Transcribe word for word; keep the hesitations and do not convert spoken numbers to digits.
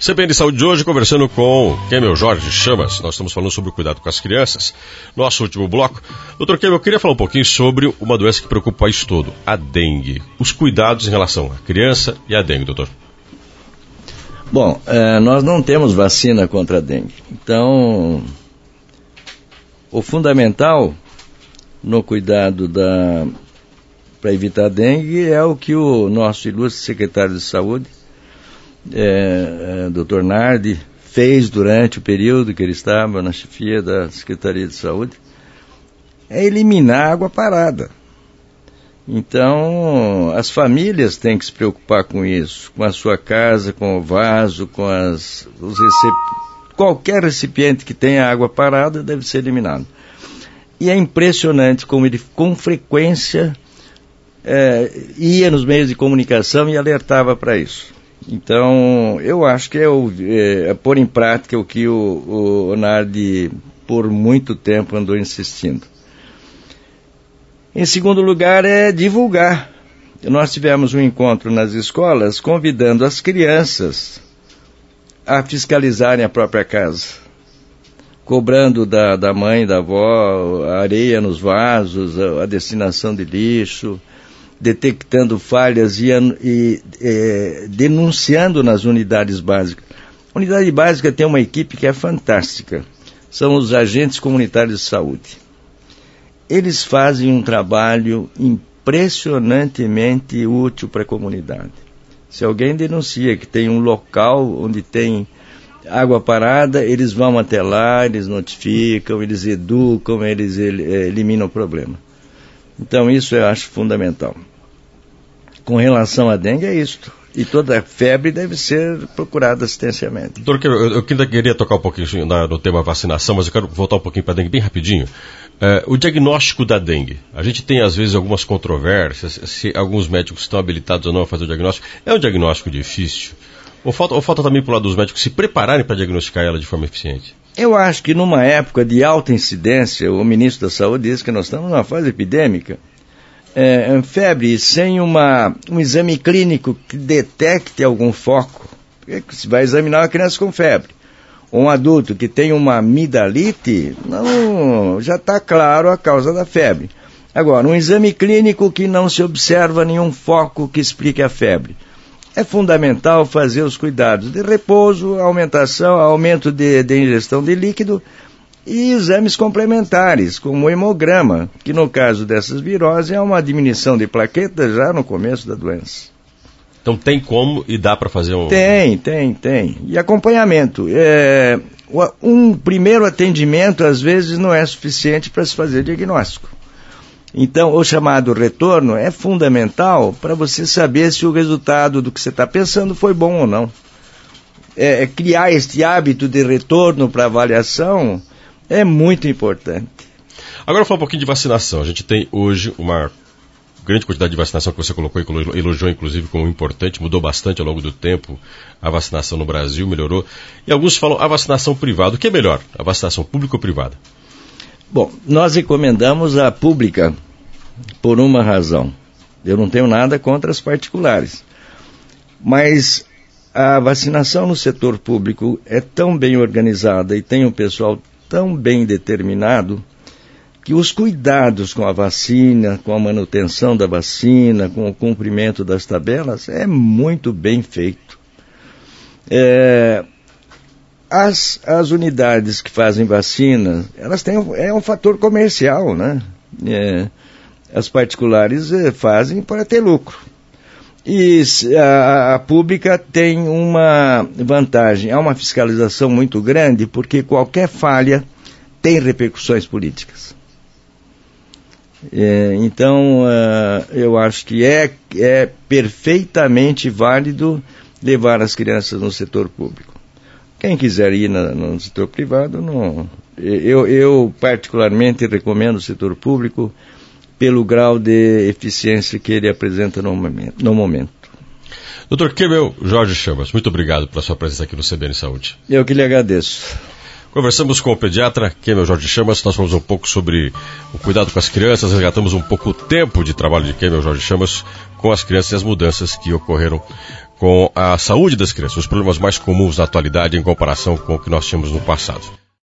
C B N Saúde de hoje, conversando com Kemel Jorge Chamas. Nós estamos falando sobre o cuidado com as crianças. Nosso último bloco. doutor Kemel, eu queria falar um pouquinho sobre uma doença que preocupa o país todo, a dengue. Os cuidados em relação à criança e à dengue, doutor. Bom, é, nós não temos vacina contra a dengue. Então, o fundamental no cuidado da para evitar a dengue é o que o nosso ilustre secretário de Saúde, É, é, doutor Nardi, fez durante o período que ele estava na chefia da Secretaria de Saúde, é eliminar a água parada. Então, as famílias têm que se preocupar com isso, com a sua casa, com o vaso, com as, os recep... qualquer recipiente que tenha água parada deve ser eliminado. E é impressionante como ele, com frequência, é, ia nos meios de comunicação e alertava para isso. Então, eu acho que é, o, é, é pôr em prática o que o, o Nardi, por muito tempo, andou insistindo. Em segundo lugar, é divulgar. Nós tivemos um encontro nas escolas convidando as crianças a fiscalizarem a própria casa, cobrando da, da mãe, da avó, a areia nos vasos, a, a destinação de lixo, detectando falhas e, e é, denunciando nas unidades básicas. A unidade básica tem uma equipe que é fantástica. São os agentes comunitários de saúde. Eles fazem um trabalho impressionantemente útil para a comunidade. Se alguém denuncia que tem um local onde tem água parada, eles vão até lá, eles notificam, eles educam, eles eliminam o problema. Então isso eu acho fundamental. Com relação à dengue é isso. E toda febre deve ser procurada assistencialmente. Doutor, eu, eu ainda queria tocar um pouquinho na, no tema vacinação, mas eu quero voltar um pouquinho para a dengue bem rapidinho. É, o diagnóstico da dengue. A gente tem às vezes algumas controvérsias, se alguns médicos estão habilitados ou não a fazer o diagnóstico. É um diagnóstico difícil? Ou falta, ou falta também para o lado dos médicos se prepararem para diagnosticar ela de forma eficiente? Eu acho que numa época de alta incidência, o ministro da Saúde disse que nós estamos numa fase epidêmica. É, febre sem uma, um exame clínico que detecte algum foco, se vai examinar uma criança com febre, ou um adulto que tem uma amidalite, não, já está claro a causa da febre. Agora, um exame clínico que não se observa nenhum foco que explique a febre. É fundamental fazer os cuidados de repouso, aumentação, aumento de, de ingestão de líquido, e exames complementares, como o hemograma, que no caso dessas viroses é uma diminuição de plaquetas já no começo da doença. Então tem como e dá para fazer um... Tem, tem, tem. E acompanhamento. É, um primeiro atendimento, às vezes, não é suficiente para se fazer diagnóstico. Então, o chamado retorno é fundamental para você saber se o resultado do que você está pensando foi bom ou não. É, é criar este hábito de retorno para avaliação é muito importante. Agora, falar um pouquinho de vacinação. A gente tem hoje uma grande quantidade de vacinação que você colocou e elogiou, inclusive, como importante. Mudou bastante ao longo do tempo a vacinação no Brasil, melhorou. E alguns falam a vacinação privada. O que é melhor, a vacinação pública ou privada? Bom, nós recomendamos a pública por uma razão. Eu não tenho nada contra as particulares. Mas a vacinação no setor público é tão bem organizada e tem um pessoal tão bem determinado que os cuidados com a vacina, com a manutenção da vacina, com o cumprimento das tabelas, é muito bem feito. É, as, as unidades que fazem vacina, elas têm é um fator comercial, né? É, as particulares é, fazem para ter lucro. E a, a pública tem uma vantagem, há uma fiscalização muito grande, porque qualquer falha tem repercussões políticas. É, então, uh, eu acho que é, é perfeitamente válido levar as crianças no setor público. Quem quiser ir na, no setor privado, não, eu, eu particularmente recomendo o setor público pelo grau de eficiência que ele apresenta no momento. No momento. doutor Kemel Jorge Chamas, muito obrigado pela sua presença aqui no C B N Saúde. Eu que lhe agradeço. Conversamos com o pediatra Kemel Jorge Chamas, nós falamos um pouco sobre o cuidado com as crianças, resgatamos um pouco o tempo de trabalho de Kemel Jorge Chamas com as crianças e as mudanças que ocorreram com a saúde das crianças, os problemas mais comuns na atualidade em comparação com o que nós tínhamos no passado.